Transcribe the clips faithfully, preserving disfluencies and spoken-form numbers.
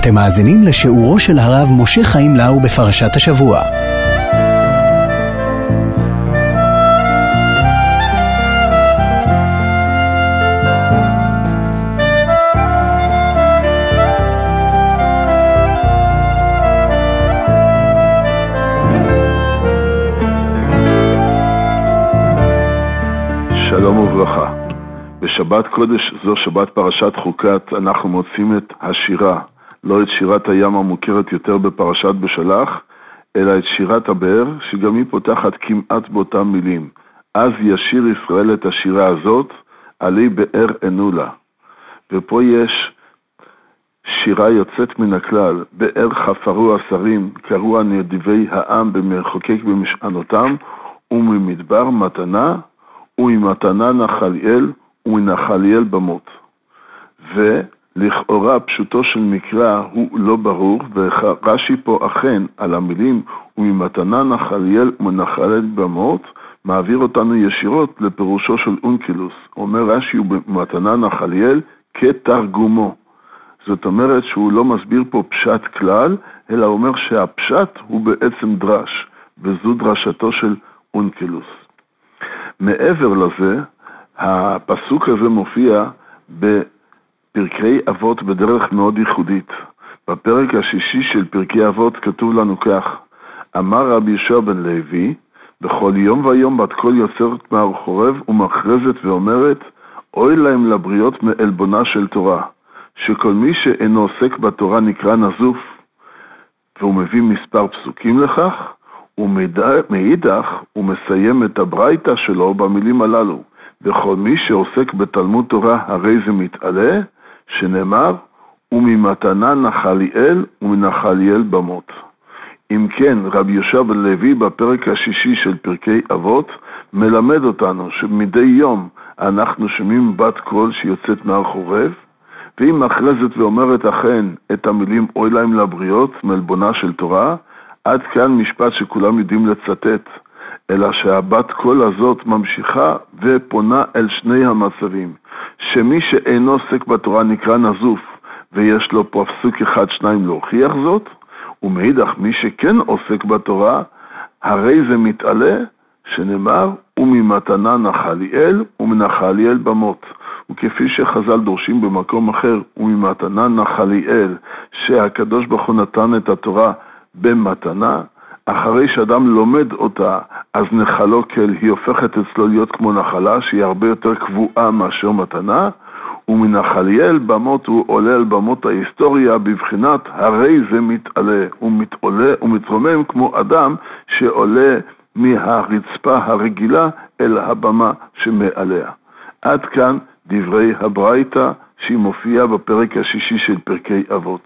אתם מאזינים לשיעורו של הרב משה חיים לאו בפרשת השבוע. שלום וברכה. בשבת קודש, זו שבת פרשת חוקת, אנחנו מוצאים את השירה, לא את שירת הים המוכרת יותר בפרשת בשלח, אלא את שירת הבאר, שגם היא פותחת כמעט באותם מילים. אז ישיר ישראל את השירה הזאת, עלי באר ענו לה. ופה יש שירה יוצאת מן הכלל, באר חפרו השרים, קראו הנדיבי העם במרחוקק במשענותם, וממדבר מתנה, וממתנה נחליאל, ומנחליאל במות. ולכאורה פשוטו של מקרא הוא לא ברור, ורש"י פה אכן על המילים וממתנה נחליאל ומנחליאל במות, מעביר אותנו ישירות לפירושו של אונקלוס. אומר רש"י ומתנה נחליאל כתרגומו. זאת אומרת שהוא לא מסביר פה פשט כלל, אלא אומר שהפשט הוא בעצם דרש, וזו דרשתו של אונקלוס. מעבר לזה, הפסוק הזה מופיע בפרקי אבות בדרך מאוד ייחודית. בפרק השישי של פרקי אבות כתוב לנו כך: אמר רבי יהושע בן לוי, בכל יום ויום בת קול יוצרת מהר חורב ומכרזת ואומרת, אוי להם לבריות מעלבונה של תורה, שכל מי שאינו עוסק בתורה נקרא נזוף, והוא מביא מספר פסוקים לכך, ומאידך הוא מסיים את הברייתא שלו במילים הללו, וכל מי שעוסק בתלמוד תורה הרי זה מתעלה, שנאמר, וממתנה נחליאל ומנחליאל במות. אם כן, רבי יהושע בן לוי בפרק השישי של פרקי אבות, מלמד אותנו שמדי יום אנחנו שומעים בת קול שיוצאת מהר חורב, והיא מכרזת ואומרת אכן את המילים אוי להם לבריות מעלבונה של תורה, עד כאן משפט שכולם יודעים לצטט, אלא שהבת קול הזאת ממשיכה ופונה אל שני המצבים, שמי שאינו עוסק בתורה נקרא נזוף, ויש לו פה פסוק אחד שניים להוכיח זאת, ומאידך מי שכן עוסק בתורה, הרי זה מתעלה, שנאמר, וממתנה נחליאל ומנחליאל במות. וכפי שחז"ל דורשים במקום אחר, וממתנה נחליאל, שהקדוש ברוך הוא נתן את התורה במתנה, אחרי שאדם לומד אותה, אז נחלו כל, היא הופכת אצלו להיות כמו נחלה, שהיא הרבה יותר קבועה מאשר מתנה, ומנחליאל במות הוא עולה על במות ההיסטוריה, בבחינת הרי זה מתעלה, הוא מתעלה ומתרומם כמו אדם שעולה מהרצפה הרגילה אל הבמה שמעליה. עד כאן דברי הברייתא שהיא מופיעה בפרק השישי של פרקי אבות.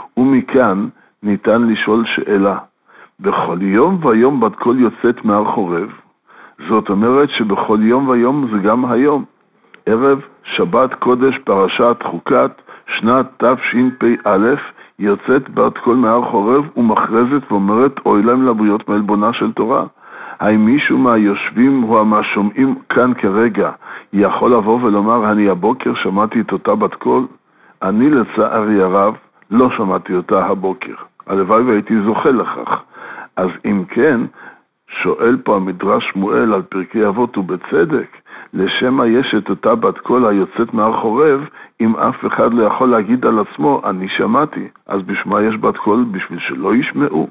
ומכאן ניתן לשאול שאלה, בכל יום ויום בת קול יוצאת מהר חורב, זאת אומרת שבכל יום ויום זה גם היום, ערב שבת קודש פרשת חוקת שנת תשפ"א, יוצאת בת קול מהר חורב ומכרזת ואומרת אוי להם לבריות מעלבונה של תורה. האם מישהו מהיושבים או מהשומעים כאן כרגע יכול לבוא ולומר אני הבוקר שמעתי את אותה בת קול? אני לצערי הרב לא שמעתי אותה הבוקר, הלוואי והייתי זוכה לכך. אז אם כן, שואל פה המדרש שמואל על פרקי אבות ובצדק, לשמה יש את אותה בת קול היוצאת מהר חורב, אם אף אחד לא יכול להגיד על עצמו אני שמעתי, אז בשמה יש בת קול בשביל שלא ישמעו.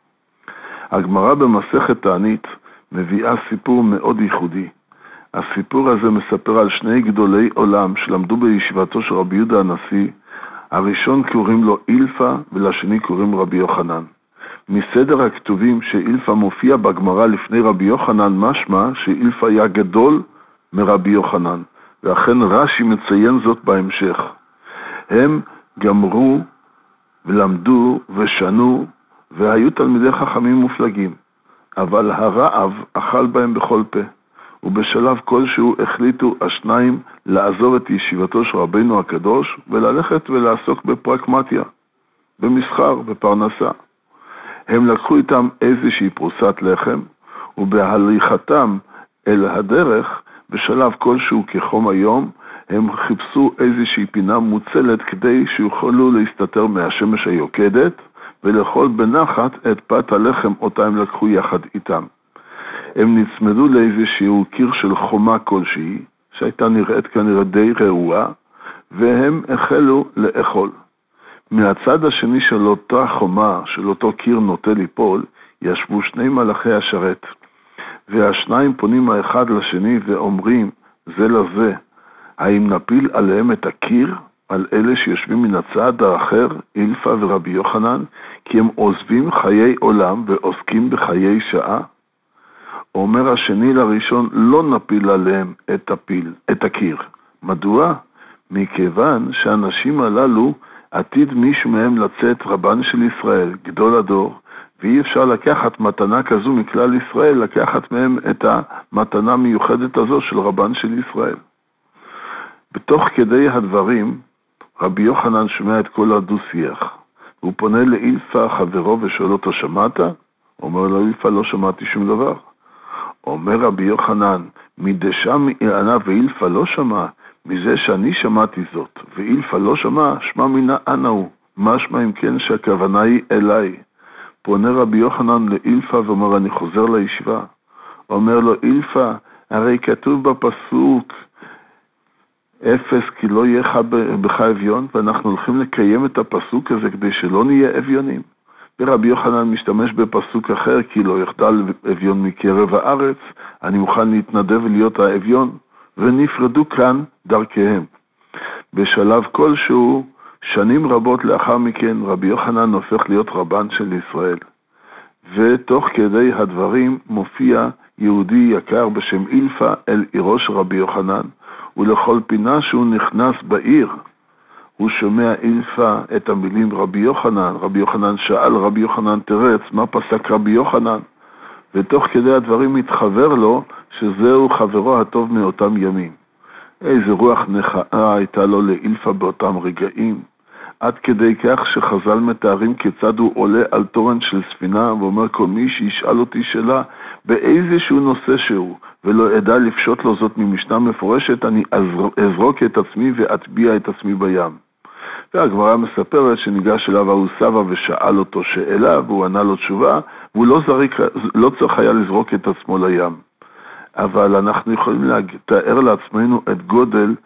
הגמרא במסכת תענית מביאה סיפור מאוד ייחודי. הסיפור הזה מספר על שני גדולי עולם שלמדו בישיבתו של רבי יהודה הנשיא. הראשון קוראים לו אילפה ולשני קוראים רבי יוחנן. מסדר הכתובים שאילפה מופיע בגמרא לפני רבי יוחנן, משמע שאילפה היה גדול מרבי יוחנן, ואכן רש"י מציין זאת בהמשך. הם גמרו ולמדו ושנו והיו תלמידי חכמים מופלגים, אבל הרעב אכל בהם בכל פה, ובשלב כלשהו החליטו השניים לעזוב את ישיבתו של רבינו הקדוש וללכת ולעסוק בפרקמטיה, במסחר, בפרנסה. הם לקחו איתם איזושהי פרוסת לחם, ובהליכתם אל הדרך, בשלב כלשהו כחום היום, הם חיפשו איזושהי פינה מוצלת כדי שיוכלו להסתתר מהשמש היוקדת ולאכול בנחת את פת הלחם אותה הם לקחו יחד איתם. הם נצמדו לאיזשהו קיר של חומה כלשהי, שהייתה נראית כנראה די רעועה, והם החלו לאכול. מהצד השני של אותה חומה, של אותו קיר נוטה ליפול, ישבו שני מלאכי השרת, והשניים פונים האחד לשני ואומרים זה לזה, האם נפיל עליהם את הקיר, על אלה שיושבים מן הצד האחר, אילפה ורבי יוחנן, כי הם עוזבים חיי עולם ועוסקים בחיי שעה? אומר השני לראשון, לא נפיל עליהם את, הפיל, את הקיר. מדוע? מכיוון שהאנשים הללו עתיד מישהו מהם לצאת רבן של ישראל, גדול הדור, ואי אפשר לקחת מתנה כזו מכלל ישראל, לקחת מהם את המתנה המיוחדת הזו של רבן של ישראל. בתוך כדי הדברים, רבי יוחנן שומע את כל הדו-שיח. הוא פונה לאילפה חברו ושואל אותו, שמעת? אומר לו, אילפה, לא שמעתי שום דבר. אומר רבי יוחנן, מדשם ענה ואילפה לא שמע, מזה שאני שמעתי זאת, ואילפה לא שמע, שמע מינה אנה הוא. משמע אם כן שהכוונה היא אליי. פונה רבי יוחנן לאילפה ואומר, אני חוזר לישיבה. אומר לו, אילפה, הרי כתוב בפסוק, אפס כי לא יהיה בך אביון, ואנחנו הולכים לקיים את הפסוק הזה כדי שלא נהיה אביונים. ורבי יוחנן משתמש בפסוק אחר, כי לא יחדל אביון מקרב הארץ, אני מוכן להתנדב ולהיות האביון, ונפרדו כאן דרכיהם. בשלב כלשהו, שנים רבות לאחר מכן, רבי יוחנן הופך להיות רבן של ישראל. ותוך כדי הדברים מופיע יהודי יקר בשם אילפה אל עירו של רבי יוחנן, ולכל פינה שהוא נכנס בעיר, הוא שומע אילפה את המילים רבי יוחנן. רבי יוחנן שאל, רבי יוחנן תרץ, מה פסק רבי יוחנן? ותוך כדי הדברים מתחבר לו שזהו חברו הטוב מאותם ימים. איזה רוח נחאה הייתה לו לאילפה באותם רגעים, עד כדי כך שחז"ל מתארים כיצד הוא עולה על תורן של ספינה ואומר, כל מי שישאל אותי שאלה באיזשהו נושא שהוא ולא אדע לפשוט לו זאת ממשנה מפורשת, אני אזרוק את עצמי ואטביע את עצמי בים. והגמרא מספרת שניגש אליו ההוא סבא ושאל אותו שאלה והוא ענה לו תשובה, והוא לא, זריק, לא צריך היה לזרוק את עצמו לים. אבל אנחנו יכולים לתאר לעצמנו את גודל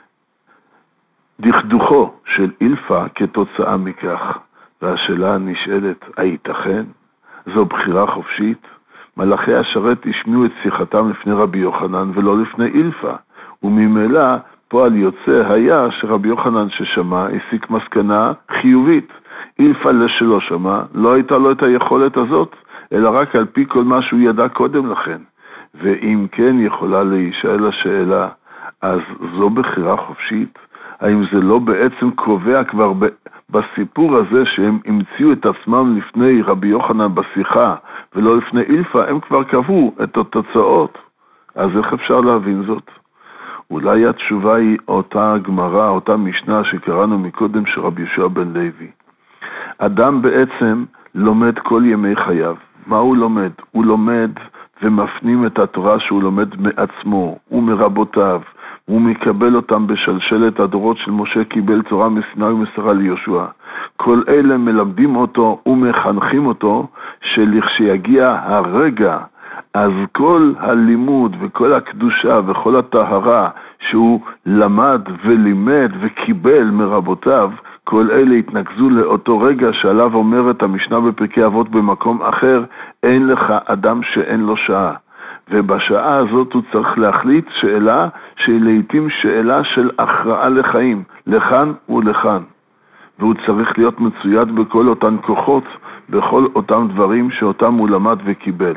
דכדוכו של אילפה כתוצאה מכך. והשאלה הנשאלת, הייתכן? זו בחירה חופשית? מלאכי השרת השמיעו את שיחתם לפני רבי יוחנן ולא לפני אילפה, וממילא פועל יוצא היה שרבי יוחנן ששמע הסיק מסקנה חיובית. אילפה לשלא שמע, לא הייתה לו את היכולת הזאת, אלא רק על פי כל מה שהוא ידע קודם לכן. ואם כן יכולה להישאל השאלה, אז זו בחירה חופשית? האם זה לא בעצם קובע כבר ב... בסיפור הזה שהם המציאו את עצמם לפני רבי יוחנן בשיחה ולא לפני אילפה, הם כבר קבעו את התוצאות? אז איך אפשר להבין זאת? אולי התשובה היא אותה גמרא, אותה משנה שקראנו מקודם של רבי יהושע בן לוי. אדם בעצם לומד כל ימי חייו. מה הוא לומד? הוא לומד ומפנים את התורה שהוא לומד מעצמו ומרבותיו, הוא מקבל אותם בשלשלת הדורות של משה קיבל תורה מסיני ומסרה ליהושע. כל אלה מלמדים אותו ומחנכים אותו שלכשיגיע הרגע, אז כל הלימוד וכל הקדושה וכל הטהרה שהוא למד ולימד וקיבל מרבותיו, כל אלה התנקזו לאותו רגע שעליו אומרת המשנה בפרקי אבות במקום אחר, אין לך אדם שאין לו שעה. ובשעה הזאת הוא צריך להחליט שאלה שהיא לעתים שאלה של הכרעה לחיים, לכאן ולכאן. והוא צריך להיות מצויד בכל אותן כוחות, בכל אותם דברים שאותם הוא למד וקיבל.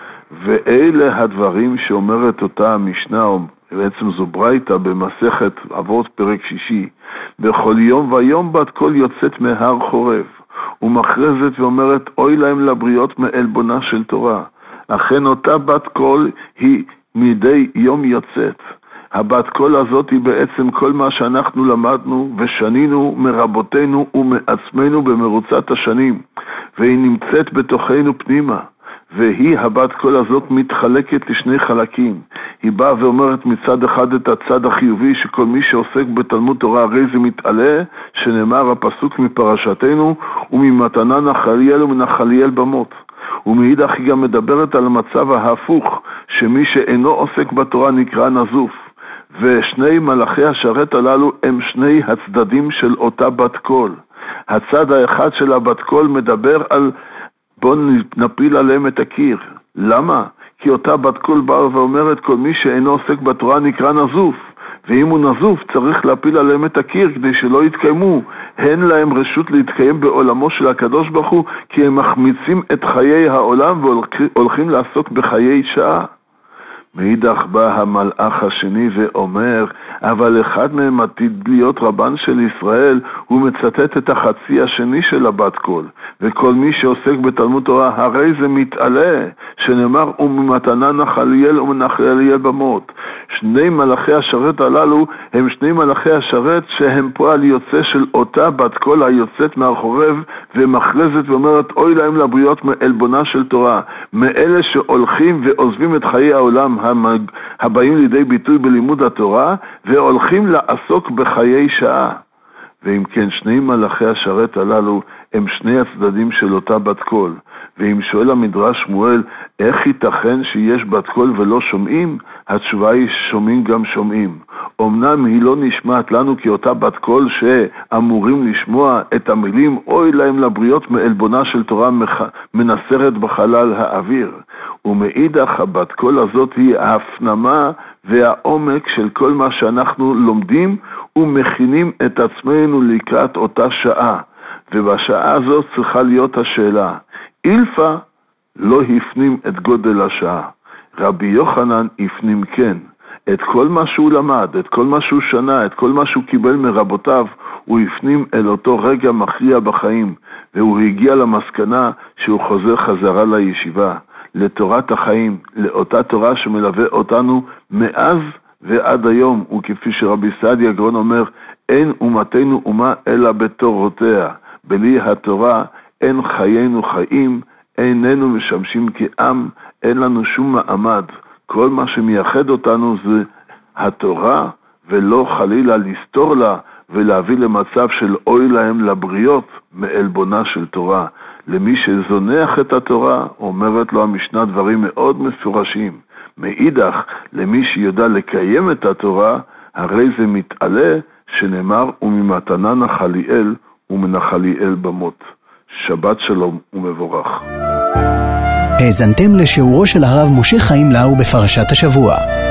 ואלה הדברים שאומרת אותה המשנה, או בעצם זו ברייתא במסכת אבות פרק שישי, בכל יום ויום בת קול יוצאת מהר חורב, ומכרזת ואומרת אוי להם לבריות מעלבונה של תורה. אכן אותה בת קול היא מדי יום יוצאת. הבת קול הזאת היא בעצם כל מה שאנחנו למדנו ושנינו מרבותינו ומעצמנו במרוצת השנים, והיא נמצאת בתוכנו פנימה. והיא הבת קול הזאת מתחלקת לשני חלקים. היא באה ואומרת מצד אחד את הצד החיובי שכל מי שעוסק בתלמוד תורה הרי זה מתעלה, שנאמר הפסוק מפרשתנו, וממתנה נחליאל ומנחליאל במות. ומאידך היא גם מדברת על המצב ההפוך, שמי שאינו עוסק בתורה נקרא נזוף. ושני מלאכי השרת הללו הם שני הצדדים של אותה בת קול. הצד האחד של הבת קול מדבר על בוא נפיל עליהם את הקיר. למה? כי אותה בת קול באה ואומרת כל מי שאינו עוסק בתורה נקרא נזוף, ואם הוא נזוף צריך להפיל עליהם את הקיר כדי שלא יתקיימו. אין להם רשות להתקיים בעולמו של הקדוש ברוך הוא, כי הם מחמיצים את חיי העולם והולכים לעסוק בחיי שעה. מאידך בא המלאך השני ואומר, אבל אחד מהם עתיד להיות רבן של ישראל, הוא מצטט את החצי השני של הבת קול, וכל מי שעוסק בתלמוד תורה הרי זה מתעלה, שנאמר וממתנה נחליאל ומנחליאל במות. שני מלאכי השרת הללו הם שני מלאכי השרת שהם פועל יוצא של אותה בת קול היוצאת מהחורב ומחרזת ואומרת אוי להם לבריות מעלבונה של תורה, מאלה שהולכים ועוזבים את חיי העולם הבאים לידי ביטוי בלימוד התורה והולכים לעסוק בחיי שעה. ואם כן שני מלאכי השרת הללו הם שני הצדדים של אותה בת קול. ואם שואל המדרש שמואל איך ייתכן שיש בת קול ולא שומעים, התשובה היא שומעים גם שומעים. אמנם היא לא נשמעת לנו כאותה בת קול שאמורים לשמוע את המילים אוי להם לבריות מעלבונה של תורה מנסרת בחלל האוויר. ומאידך הבת קול הזאת היא ההפנמה והעומק של כל מה שאנחנו לומדים ומכינים את עצמנו לקראת אותה שעה. ובשעה הזאת צריכה להיות השאלה, אילפה לא הפנים את גודל השעה. רבי יוחנן הפנים כן. את כל מה שהוא למד, את כל מה שהוא שנה, את כל מה שהוא קיבל מרבותיו, הוא הפנים אל אותו רגע מכריע בחיים, והוא הגיע למסקנה שהוא חוזר חזרה לישיבה, לתורת החיים, לאותה תורה שמלווה אותנו מאז ועד היום, וכפי שרבי סעדיה גאון אומר, אין אומתנו אומה אלא בתורותיה, בלי התורה אין חיינו חיים, איננו משמשים כעם, אין לנו שום מעמד. כל מה שמייחד אותנו זה התורה, ולא חלילה לסתור לה ולהביא למצב של אוי להם לבריות מעלבונה של תורה. למי שזונח את התורה, אומרת לו המשנה דברים מאוד מפורשים. מאידך, למי שיודע לקיים את התורה, הרי זה מתעלה, שנאמר וממתנה נחליאל ומנחליאל במות. שבת שלום ומבורך. האזנתם לשיעורו של הרב משה חיים לאו בפרשת השבוע.